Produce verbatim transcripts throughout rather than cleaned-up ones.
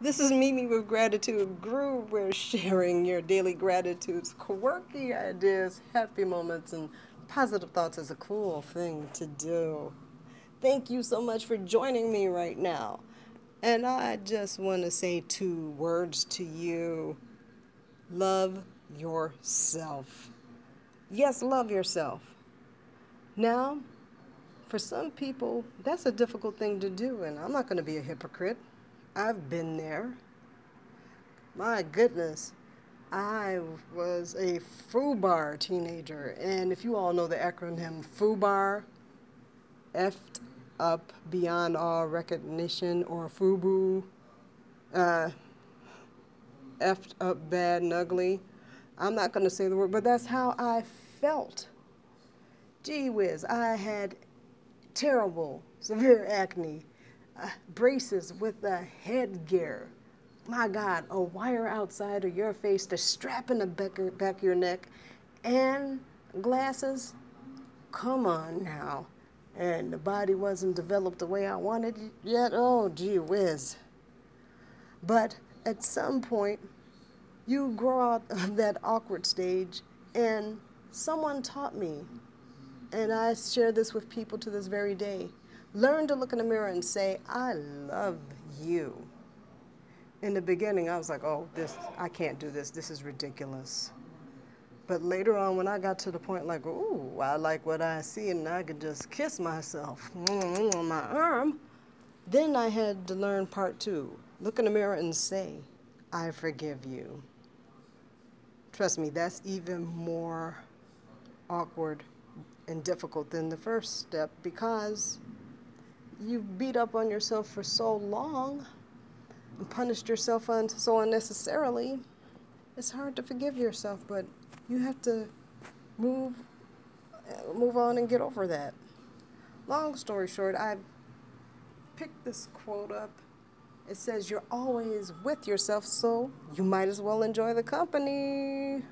This is Mimi with Gratitude Groove. We're sharing your daily gratitudes, quirky ideas, happy moments, and positive thoughts is a cool thing to do. Thank you so much for joining me right now. And I just want to say two words to you. Love yourself. Yes, love yourself. Now, for some people, that's a difficult thing to do, and I'm not going to be a hypocrite. I've been there. My goodness, I was a FUBAR teenager, and if you all know the acronym FUBAR, effed up beyond all recognition, or FUBU, uh, effed up bad and ugly. I'm not going to say the word, but that's how I felt. Gee whiz, I had terrible, severe acne, uh, braces with a headgear. My God, a wire outside of your face to strap in the back, back of your neck, and glasses. Come on now. And the body wasn't developed the way I wanted it yet. Oh, gee whiz. But at some point, you grow out of that awkward stage, and someone taught me, and I share this with people to this very day. Learn to look in the mirror and say, I love you. In the beginning, I was like, oh, this, I can't do this. This is ridiculous. But later on, when I got to the point like, ooh, I like what I see, and I could just kiss myself on my arm, then I had to learn part two. Look in the mirror and say, I forgive you. Trust me, that's even more awkward and difficult than the first step, because you've beat up on yourself for so long and punished yourself un- so unnecessarily. It's hard to forgive yourself, but you have to move move on and get over that. Long story short, I picked this quote up. It says, you're always with yourself, so you might as well enjoy the company.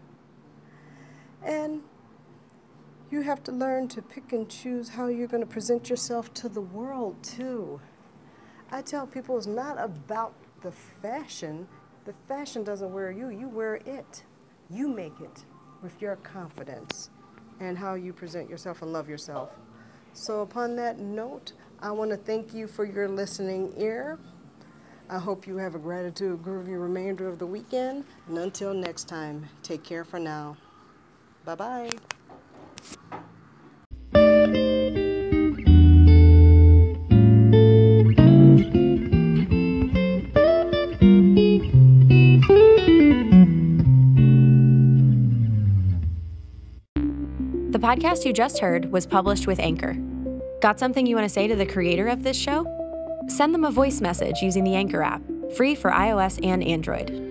And you have to learn to pick and choose how you're going to present yourself to the world, too. I tell people it's not about the fashion. The fashion doesn't wear you. You wear it. You make it with your confidence and how you present yourself and love yourself. So upon that note, I want to thank you for your listening ear. I hope you have a gratitude groovy remainder of the weekend. And until next time, take care for now. Bye-bye. The podcast you just heard was published with Anchor. Got something you want to say to the creator of this show? Send them a voice message using the Anchor app, free for iOS and Android.